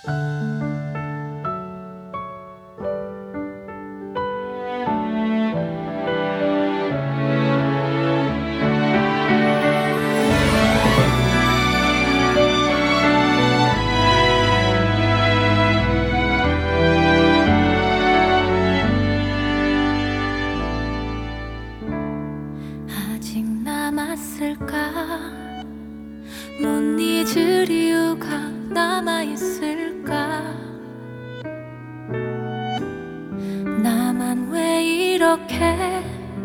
아직 남았을까? 못 잊을 이유가 남아있을까? 나만 왜 이렇게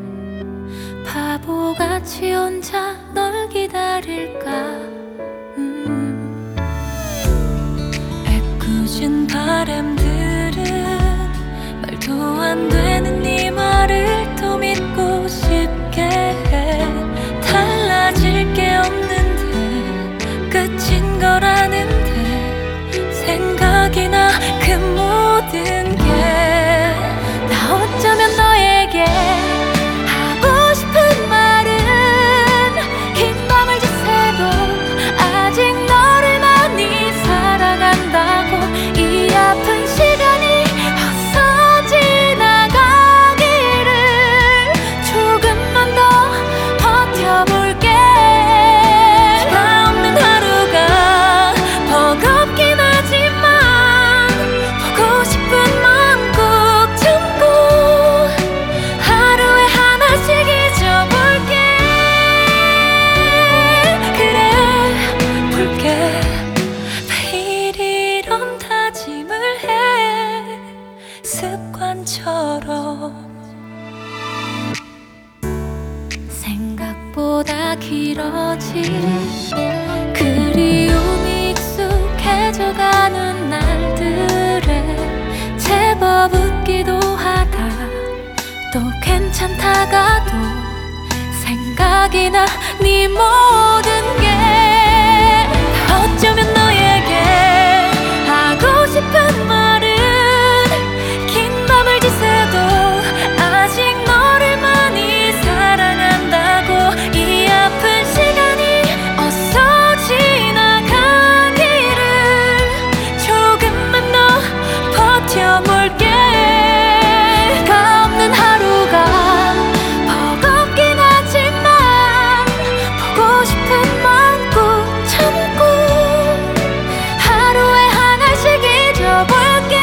바보같이 혼자 널 기다릴까? 애꿎은 바람들은 말도 안 되는 네 말을 또 믿고 싶게 해. 달라질 게 없는데 끝인 걸 아는데 생각이 나 그 모든 게. 나 어쩌면 너에게 하고 싶은 말은 긴 밤을 지새도 아직 너를 많이 사랑한다고. 이 아픈 시간이 어서 지나가기를 조금만 더 버텨볼게. 나 없는 하루가 버겁긴 하지만 보고 싶은 마음 꼭 참고 하루에 하나씩 잊어볼게. 그래 볼게. 매일 이런 다짐을 해 습관처럼. 생각보다 길어진 그리움이 익숙해져가는 날들에 제법 웃기도 하다 또 괜찮다가도 생각이 나 네 모든 게. 어쩌면 너에게 하고 싶은 말은 긴 밤을 지새도 아직 너를 많이 사랑한다고. 이 아픈 시간이 어서 지나가기를 조금만 더 버텨볼게. 내가 없는 하루가 버겁긴 하지만 보고 싶은 마음 꼭 참고 하루에 하나씩 잊어볼게.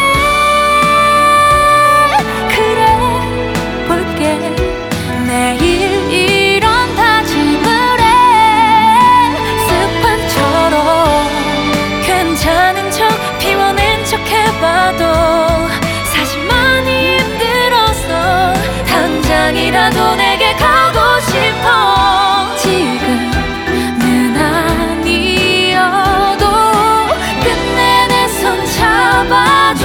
그래 볼게. 매일 이런 다짐을 해 습관처럼. 괜찮은 척 피워낸 척 해봐도 사실 많이 힘들어서 당장이라도 내게 가고 싶어. 지금은 아니어도 끝내 내 손 잡아줘.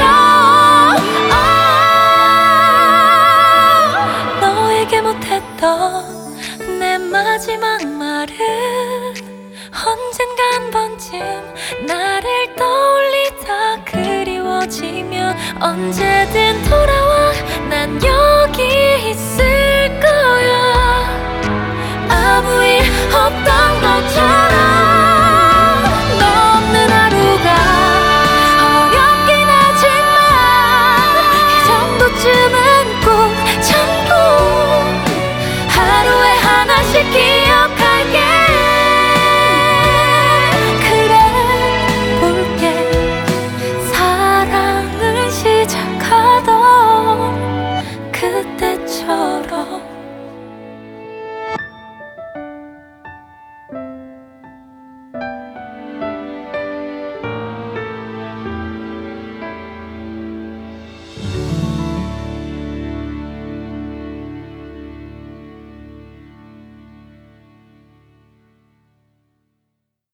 너에게 못했던 내 마지막 말은 언젠가 한 번쯤 나를 떠올리다 그리워지면 언제든